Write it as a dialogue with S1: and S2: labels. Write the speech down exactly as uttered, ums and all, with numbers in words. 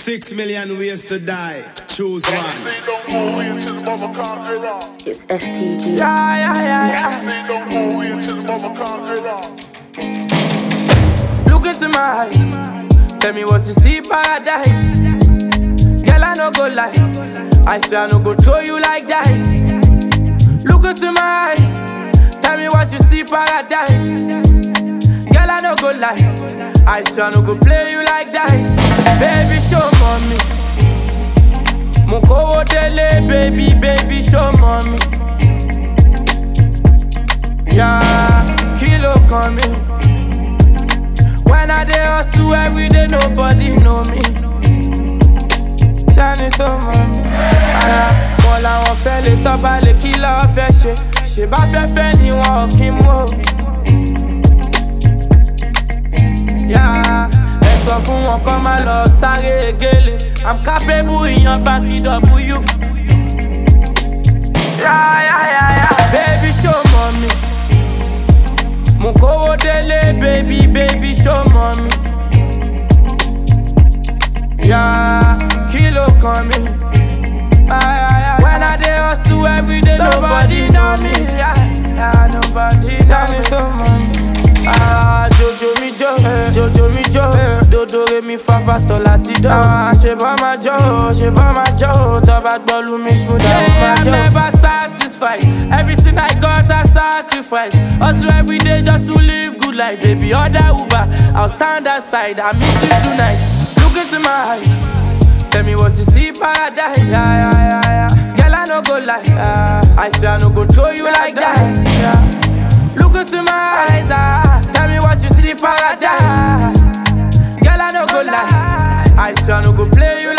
S1: Six million ways to die. Choose one.
S2: It's S T G.
S3: Yeah, yeah, yeah, yeah. Look into my eyes. Tell me what you see, paradise. Girl, I no go lie. I swear I no go throw you like dice. Look into my eyes. Tell me what you see, paradise. Girl, I no go lie. I swear I no go play you like dice. Baby, show mommy. Mukowo dele, baby, baby, show mommy. Yeah, kilo coming. When I dey hustle every day, nobody know me. Shine it on mommy. Mo làwọn fẹ́ lè tọ́ba lè kí lọ́ọ́ fẹ́ ṣe. Ṣé bá fẹ́ fẹ́ ni wọn ò kí mú. Yeah, ẹ sọ fún wọn kọ́ máa lọ sáré gélé. I'm capable ìyan báńkì W. Yeah, yeah, yeah, yeah. Baby show mommy. Mukowo dele, baby, baby show mommy. Yeah, kilo coming. Ah, yeah, yeah. When I dey hustle every day, nobody know me. Yeah, yeah, nobody know me. Ah, Jojo mi jo, Jojo mi jo, Dodo re mi fa fa sol lati do. Ah, ṣe bá ma jo, ṣe bá ma jo, tó bá gbọ́lù mi ṣùdá ó ma jo. I'm never satisfied, everything I got I sacrifice. Hustle every day just to live good life, baby. Order Uber, I'll stand aside. I miss you tonight. Look into my eyes, tell me what you see, paradise. Yeah, yeah, yeah, yeah. Girl, I no go lie. Yeah. I swear I no go throw you like dice. Yeah. Look into my eyes, ah. Tell me what you see, paradise. Girl, I no go lie. I swear I no go play you